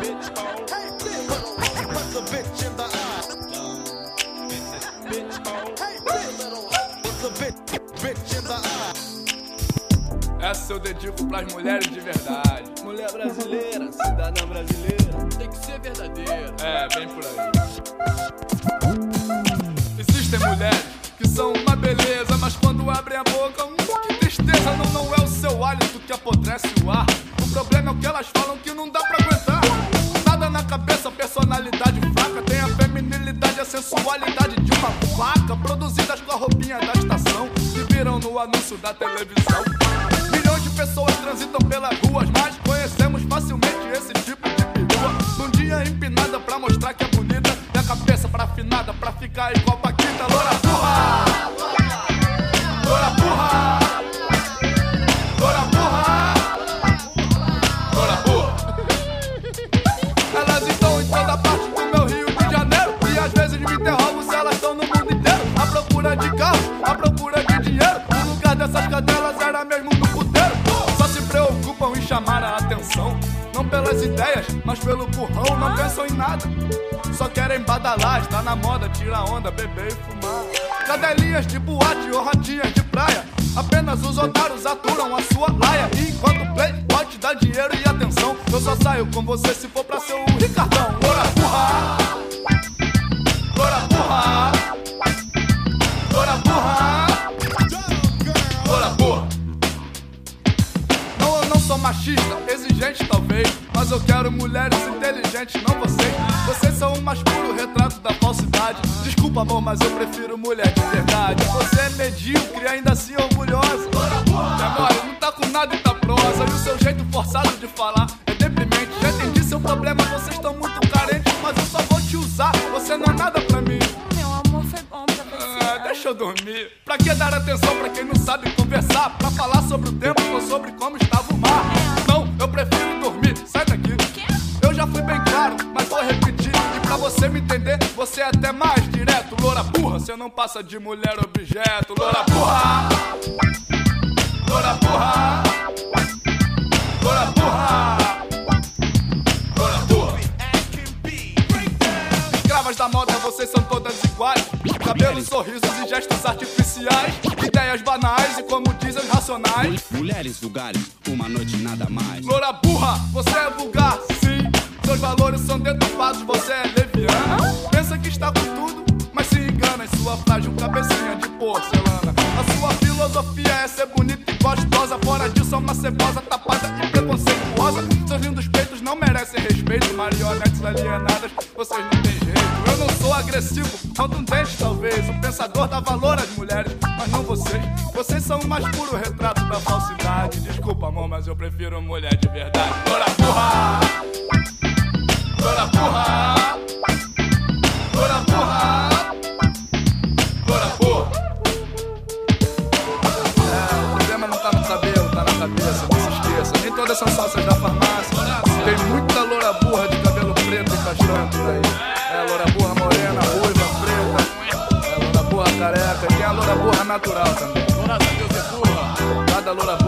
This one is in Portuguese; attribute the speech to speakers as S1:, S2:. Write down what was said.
S1: Essa eu dedico pras mulheres de verdade.
S2: Mulher brasileira, cidadã brasileira,
S3: tem que ser verdadeira.
S1: É, bem por aí. Existem mulheres que são uma beleza, mas quando abrem a boca, que tristeza. Não é o seu hálito que apodrece o ar. O problema é o que elas falam que não dá pra aguentar. Nada na cabeça, personalidade fraca. Tem a feminilidade, a sensualidade de uma vaca, produzidas com a roupinha da estação, que viram no anúncio da televisão. Milhões de pessoas transitam pelas ruas, mas conhecemos facilmente esse tipo de perua. Num dia empinada pra mostrar que é bonita, e a cabeça pra afinada pra ficar igual Paquita. Loura burra! Loura burra! Loura burra! Loura burra! Elas estão em toda parte do meu Rio de Janeiro, e às vezes me interrogo se elas estão no mundo inteiro, à procura de carro, à procura de dinheiro. O lugar dessas cadelas era mesmo no puteiro. Só se preocupam em chamar a atenção, não pelas ideias, mas pelo currão. Não pensam em nada, só querem badalar. Está na moda, tira onda, beber e fumar. Cadelinhas de boate ou ratinhas de praia, apenas os otários aturam a sua laia. E enquanto o play pode dar dinheiro e atenção, eu só saio com você se for pra ser o Ricardão. Loura burra! Loura burra! Loura burra! Loura burra! Não, eu não sou machista, exigente talvez, mas eu quero mulheres inteligentes, não vocês. Vocês são o mais puro retrato da falsidade. Desculpa, amor, mas eu prefiro mulher de verdade. Você é medíocre e ainda assim orgulhosa. Demora, não tá com nada e tá prosa. E o seu jeito forçado de falar é deprimente. Já entendi seu problema, vocês estão muito carentes, mas eu só vou te usar, você não é nada pra mim.
S4: Meu amor, foi bom pra você.
S1: Deixa eu dormir. Pra que dar atenção pra quem não sabe conversar? Pra falar sobre o tempo ou sobre como estava o mar? Não, eu prefiro dormir, sai daqui. Eu já fui bem claro, mas vou repetir. E pra você me entender, você é até mais direto. Loura burra, você não passa de mulher objeto. Loura burra! Loura burra! Loura burra! Loura burra! Escravas da moda, vocês são todas iguais. Cabelos, sorrisos e gestos artificiais. Ideias banais e como dizem racionais.
S5: Mulheres vulgares, uma noite nada mais.
S1: Loura burra, você é vulgar, sim. Seus valores são deturpados, você é leviana. Pensa que está com tudo, mas se engana em sua frágil cabecinha de porcelana. A sua filosofia é ser bonita e gostosa. Fora disso é uma cebosa tapada e preconceituosa. Seus lindos peitos não merecem respeito. Marionetes alienadas, vocês não têm jeito. Eu não sou agressivo, contundente talvez. O pensador dá valor às mulheres, mas não vocês. Vocês são o mais puro retrato da falsidade. Desculpa, amor, mas eu prefiro mulher de verdade. Loura burra! Loura burra! Loura burra! Loura burra! O problema não tá no cabelo, tá na cabeça, não se esqueça. Nem todas são sócias da farmácia. Tem muita loura burra de cabelo preto e castanho por aí. É loura burra morena, ruiva, preta. É loura burra careca. E tem a loura burra natural também.
S3: Graças a Deus é burra.
S1: Cada loura